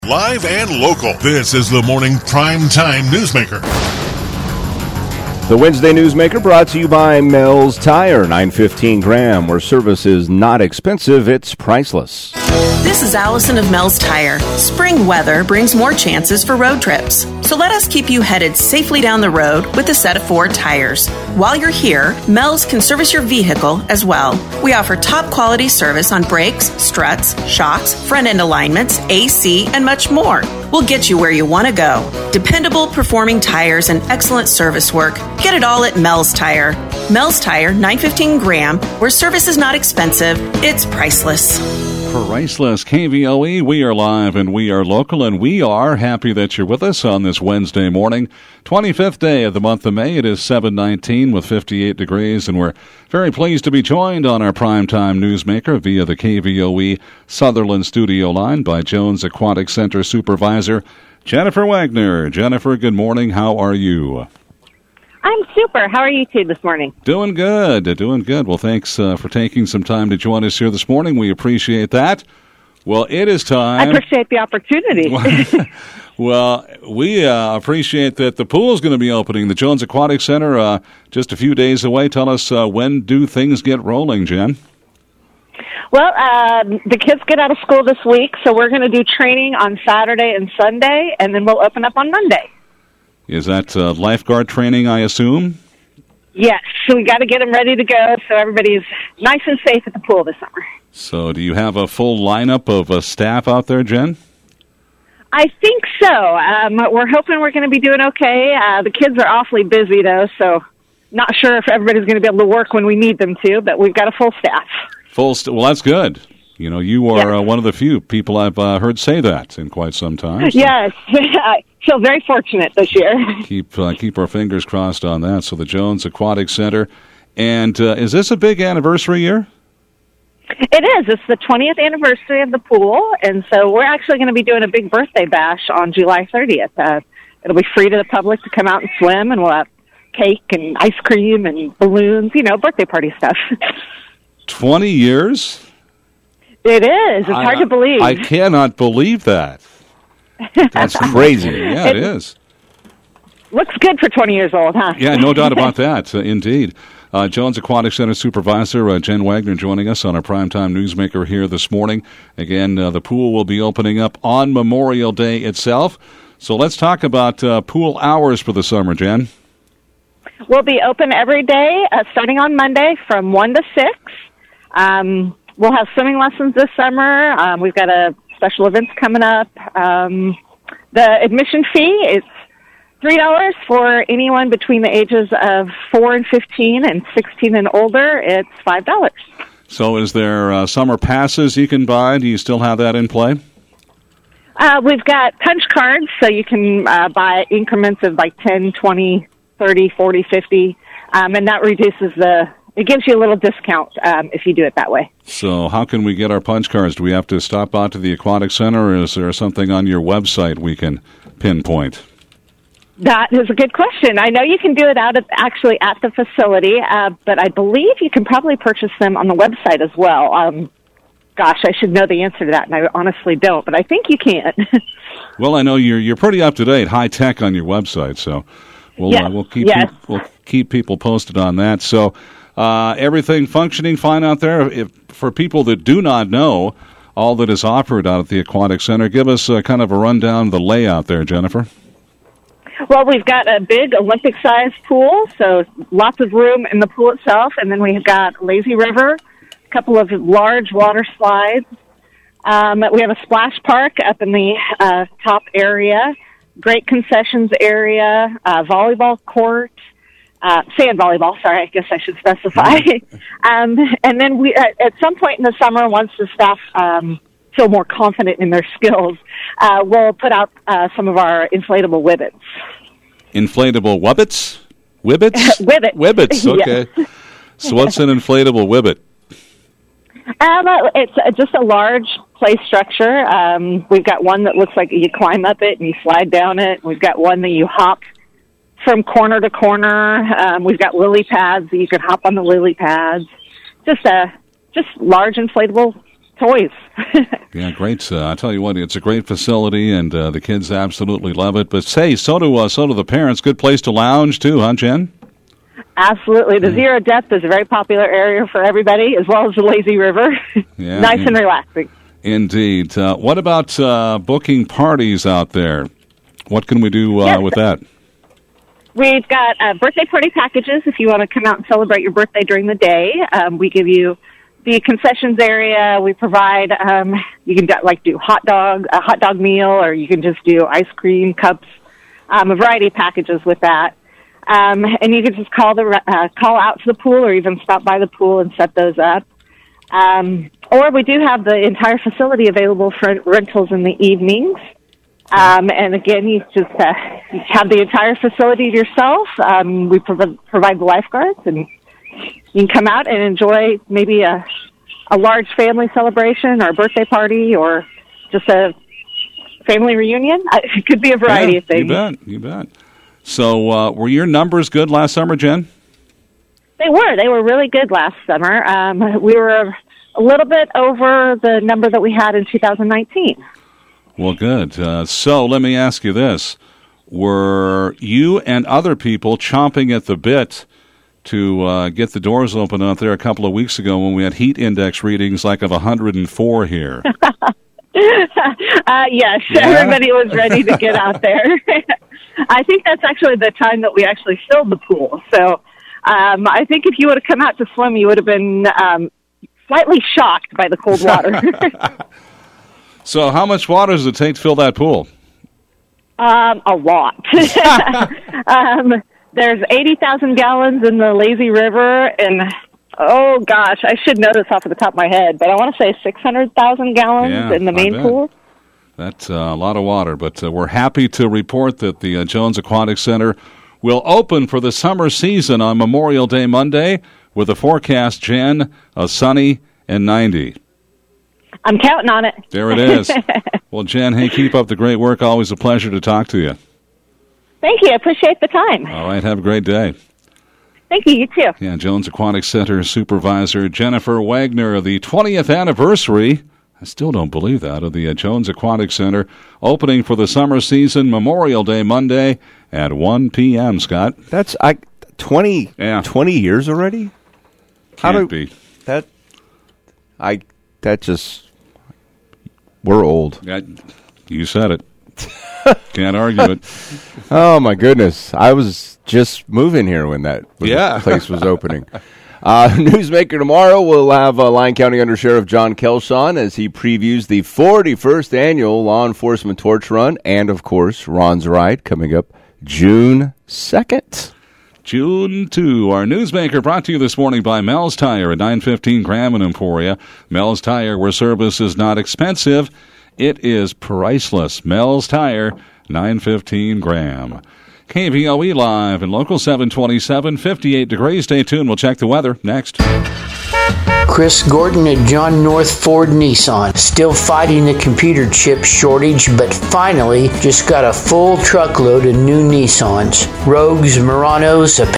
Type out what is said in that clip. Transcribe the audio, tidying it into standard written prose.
Live and local. This is the Morning Prime Time Newsmaker. The Wednesday Newsmaker brought to you by Mel's Tire, $9.15 gram, where service is not expensive, it's priceless. This is Allison of Mel's Tire. Spring weather brings more chances for road trips. So let us keep you headed safely down the road with a set of Ford tires. While you're here, Mel's can service your vehicle as well. We offer top quality service on brakes, struts, shocks, front end alignments, AC, and much more. We'll get you where you want to go. Dependable performing tires and excellent service work. Get it all at Mel's Tire. Mel's Tire, $9.15 gram, where service is not expensive, it's priceless. Priceless KVOE, we are live and we are local, and we are happy that you're with us on this Wednesday morning. 25th day of the month of May. It is 7:19 with 58 degrees, and we're very pleased to be joined on our primetime newsmaker via the KVOE Sutherland studio line by Jones Aquatic Center Supervisor Jennifer Wagner. Jennifer, good morning. How are you? I'm super. How are you two this morning? Doing good. Well, thanks for taking some time to join us here this morning. We appreciate that. Well, it is time. I appreciate the opportunity. Well, we appreciate that the pool is going to be opening. The Jones Aquatic Center just a few days away. Tell us, when do things get rolling, Jen? Well, the kids get out of school this week, so we're going to do training on Saturday and Sunday, and then we'll open up on Monday. Is that lifeguard training, I assume? Yes, so we got to get them ready to go so everybody's nice and safe at the pool this summer. So do you have a full lineup of staff out there, Jen? I think so. We're hoping we're going to be doing okay. The kids are awfully busy, though, so not sure if everybody's going to be able to work when we need them to, but we've got a full staff. Well, that's good. You know, you are one of the few people I've heard say that in quite some time. So. Yes, I feel very fortunate this year. Keep our fingers crossed on that. So the Jones Aquatic Center. And is this a big anniversary year? It is. It's the 20th anniversary of the pool, and so we're actually going to be doing a big birthday bash on July 30th. It'll be free to the public to come out and swim, and we'll have cake and ice cream and balloons, birthday party stuff. 20 years? It is. It's hard to believe. I cannot believe that. That's crazy. Yeah, it is. Looks good for 20 years old, huh? Yeah, no doubt about that. Indeed. Jones Aquatic Center Supervisor Jen Wagner joining us on our Primetime Newsmaker here this morning. Again, the pool will be opening up on Memorial Day itself. So let's talk about pool hours for the summer, Jen. We'll be open every day, starting on Monday from 1 to 6. We'll have swimming lessons this summer. We've got special events coming up. The admission fee is $3 for anyone between the ages of 4 and 15 and 16 and older. It's $5. So is there summer passes you can buy? Do you still have that in play? We've got punch cards, so you can buy increments of like 10, 20, 30, 40, 50, and that reduces it gives you a little discount if you do it that way. So how can we get our punch cards? Do we have to stop out to the Aquatic Center, or is there something on your website we can pinpoint? That is a good question. I know you can do it actually at the facility, but I believe you can probably purchase them on the website as well. Gosh, I should know the answer to that, and I honestly don't, but I think you can. Well, I know you're pretty up to date, high tech on your website, so we'll keep people posted on that. So everything functioning fine out there. For people that do not know all that is offered out at the Aquatic Center, give us kind of a rundown of the layout there, Jennifer. Well, we've got a big Olympic-sized pool, so lots of room in the pool itself, and then we've got lazy river, a couple of large water slides. We have a splash park up in the top area, great concessions area, volleyball court, sand volleyball, sorry, I guess I should specify. And then we, at some point in the summer, once the staff feel more confident in their skills, we'll put out some of our inflatable whibbits. Inflatable whibbits? Whibbits? Whibbits, okay. Yes. So what's an inflatable whibbit? It's just a large play structure. We've got one that looks like you climb up it and you slide down it. We've got one that you hop from corner to corner. We've got lily pads that you can hop on the lily pads. Just large inflatable toys. Yeah, great. I tell you what, it's a great facility, and the kids absolutely love it. But say, so do the parents. Good place to lounge too, huh, Jen? Absolutely. The Zero Depth is a very popular area for everybody, as well as the Lazy River. Yeah, nice and relaxing. Indeed. What about booking parties out there? What can we do with that? We've got birthday party packages if you want to come out and celebrate your birthday during the day. We give you the concessions area. We provide, you can do a hot dog meal, or you can just do ice cream cups, a variety of packages with that. And you can just call out to the pool, or even stop by the pool and set those up. Or we do have the entire facility available for rentals in the evenings. And again, you just you have the entire facility to yourself. We provide the lifeguards, and you can come out and enjoy maybe a large family celebration or a birthday party or just a family reunion. It could be a variety of things. You bet. So were your numbers good last summer, Jen? They were really good last summer. We were a little bit over the number that we had in 2019. Well, good. So let me ask you this. Were you and other people chomping at the bit to get the doors open out there a couple of weeks ago when we had heat index readings like of 104 here? Yes, everybody was ready to get out there. I think that's actually the time that we actually filled the pool. So I think if you would have come out to swim, you would have been slightly shocked by the cold water. So how much water does it take to fill that pool? A lot. There's 80,000 gallons in the Lazy River, and oh gosh, I should know this off the top of my head, but I want to say 600,000 gallons in the main pool. That's a lot of water, but we're happy to report that the Jones Aquatic Center will open for the summer season on Memorial Day Monday with a forecast, Jen, of sunny and 90. I'm counting on it. There it is. Well, Jen, hey, keep up the great work. Always a pleasure to talk to you. Thank you. I appreciate the time. All right. Have a great day. Thank you. You too. Yeah, Jones Aquatic Center Supervisor Jennifer Wagner, the 20th anniversary, I still don't believe that, of the Jones Aquatic Center, opening for the summer season, Memorial Day Monday at 1 p.m., Scott. That's 20 years already? Can't be. We're old. You said it. Can't argue it. Oh, my goodness. I was just moving here when the place was opening. Newsmaker tomorrow will have Lyon County Undersheriff John Kelshon as he previews the 41st annual Law Enforcement Torch Run and, of course, Ron's Ride coming up June 2nd. June 2. Our Newsmaker brought to you this morning by Mel's Tire at 915 Graham and Emporia. Mel's Tire, where service is not expensive, it is priceless. Mel's Tire, 915 Graham. KVOE Live and Local 727, 58 degrees. Stay tuned. We'll check the weather next. Chris Gordon at John North Ford Nissan. Still fighting the computer chip shortage, but finally just got a full truckload of new Nissans. Rogues, Muranos,